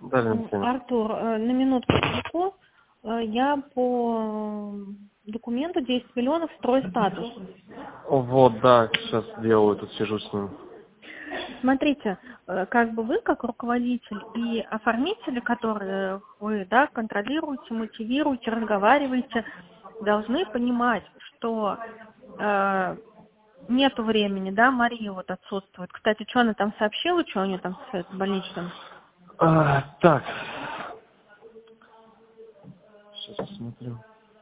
Да, Валентина. Артур, на минутку отвлеку. Я по документу 10 миллионов строю статус. Вот, да, сейчас делаю, тут сижу с ним. Смотрите, как бы вы, как руководитель и оформители, которые вы, да, контролируете, мотивируете, разговариваете, должны понимать, что нету времени, да, Мария вот отсутствует. Кстати, что она там сообщила, что у нее там с больничным? Так. Сейчас посмотрю.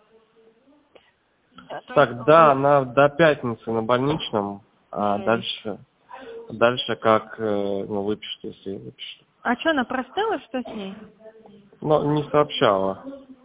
Так, да, она до пятницы на больничном, а дальше как, выпишет, если выпишет. А что, она простыла, что с ней? Но не сообщала.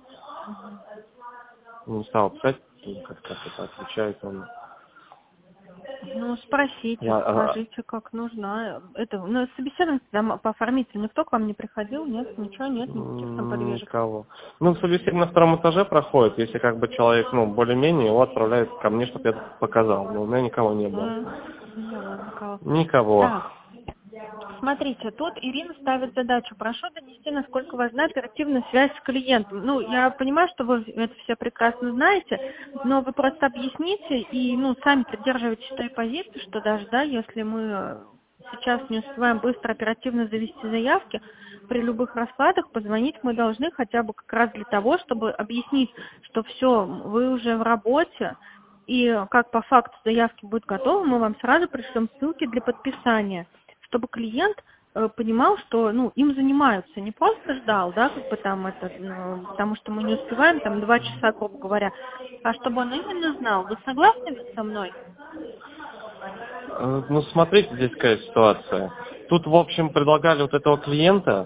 Не стала писать, как это отвечает он. Ну, спросите, скажите, как нужно. Это, ну, собеседование там по оформителю никто к вам не приходил, нет, ничего, нет, никаких там подвижек. Никого. Ну, собеседование на втором этаже проходит, если как бы человек, более-менее, его отправляют ко мне, чтобы я показал. Но у меня никого не было. Не было никого. Никого. Так, смотрите, тут Ирина ставит задачу. Прошу донести, насколько важна оперативная связь с клиентом. Ну, я понимаю, что вы это все прекрасно знаете, но вы просто объясните и, сами придерживаетесь той позиции, что даже, да, если мы сейчас не успеваем быстро, оперативно завести заявки, при любых раскладах позвонить мы должны хотя бы как раз для того, чтобы объяснить, что все, вы уже в работе, и как по факту заявки будет готова, мы вам сразу пришлем ссылки для подписания, чтобы клиент понимал, что, им занимаются, не просто ждал, да, как бы там это, потому что мы не успеваем, там 2 часа, грубо говоря, а чтобы он именно знал. Вы согласны ведь со мной? Ну, смотрите, здесь какая ситуация. Тут, в общем, предлагали вот этого клиента,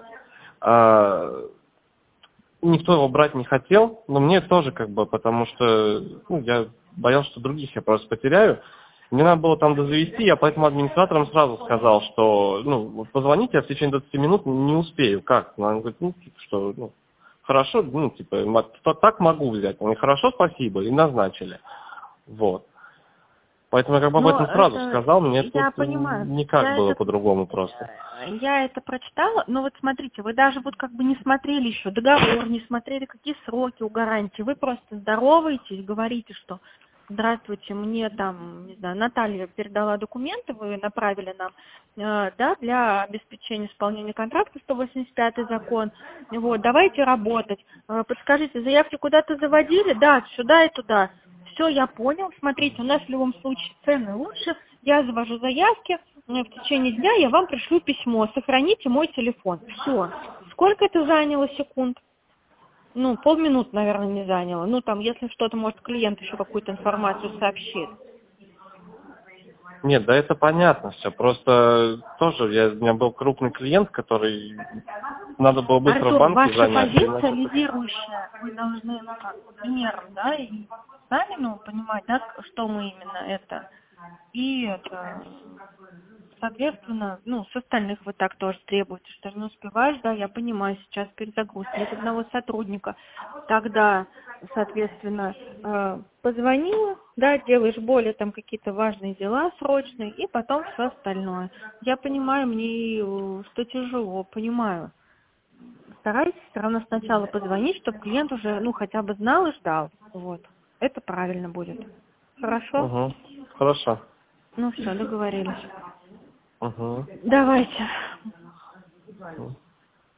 никто его брать не хотел, но мне тоже потому что, я боялся, что других я просто потеряю. Мне надо было там дозавести, я поэтому администраторам сразу сказал, что, вот позвоните, я в течение 20 минут не успею. Как? Она говорит, хорошо, так могу взять. Они, хорошо, спасибо, и назначили. Вот. Поэтому я об этом сразу сказал, мне тут понимаю. никак было по-другому просто. Я это прочитала, но вот смотрите, вы даже не смотрели еще договор, не смотрели, какие сроки у гарантии. Вы просто здороваетесь, говорите, что здравствуйте, мне там, не знаю, Наталья передала документы, вы направили нам, да, для обеспечения исполнения контракта 185 закон. Вот, давайте работать. Подскажите, заявки куда-то заводили? Да, сюда и туда. Все, я понял. Смотрите, у нас в любом случае цены лучше. Я завожу заявки. В течение дня я вам пришлю письмо. Сохраните мой телефон. Все. Сколько это заняло секунд? Полминуты, наверное, не заняло. Если что-то, может, клиент еще какую-то информацию сообщит. Нет, да это понятно все. Просто тоже у меня был крупный клиент, который надо было быстро в банке Артур, занять. ваша позиция лидирующая. Вы должны, примером, да, и сами, понимать, да, что мы именно это. И это, соответственно, с остальных вы так тоже требуете, что не успеваешь, да, я понимаю, сейчас перезагрузка, нет одного сотрудника. Тогда, соответственно, позвонила, да, делаешь более там какие-то важные дела срочные, и потом все остальное. Я понимаю, мне, что тяжело, понимаю. Старайтесь все равно сначала позвонить, чтобы клиент уже, хотя бы знал и ждал. Вот. Это правильно будет. Хорошо? Угу. Хорошо. Все, договорились. Угу. Давайте.